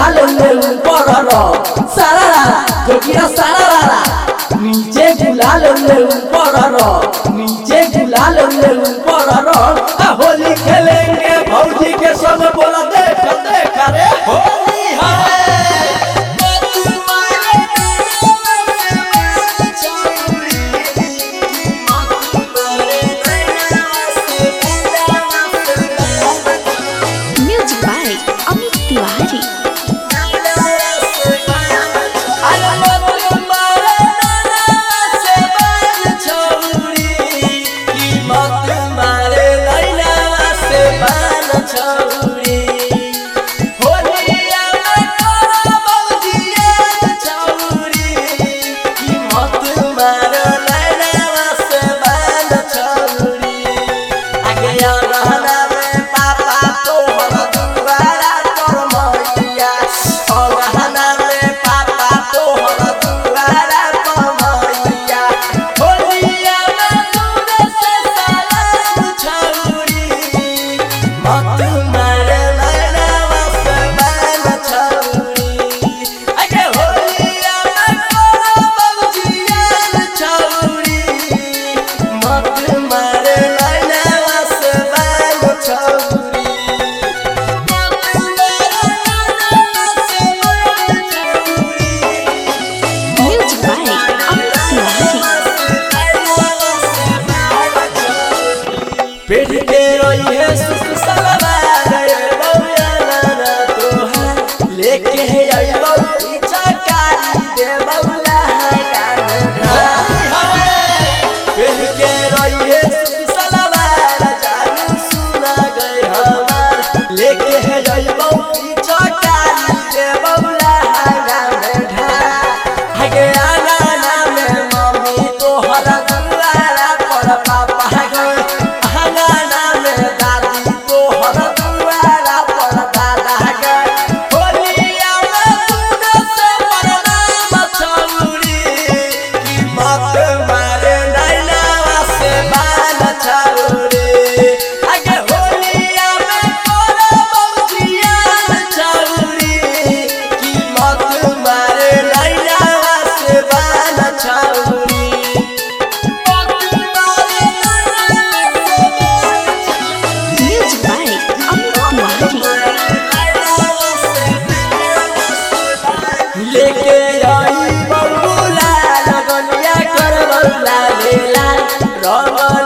गुलाल ले ऊपर रो सारा जोगिया सारा नीचे गुलाल ले ऊपर रो नीचे गुलाल ले ऊपर रो होली खेलेंगे भौजी के सब बोला देख देख रे होली है पेट के रोई है सुख सलवार बौया नाना तोहार लेके है आई बौली चकारी दे बौला पेट के रोई है सुख सलवार जानू सुना गए हमार लेके है आई बौली चकारी दे बौला हगे आना में मम्मी तोहरा दुआरा पर पापा लेके आई बबुला लगनिया कर बबुला लेला रंग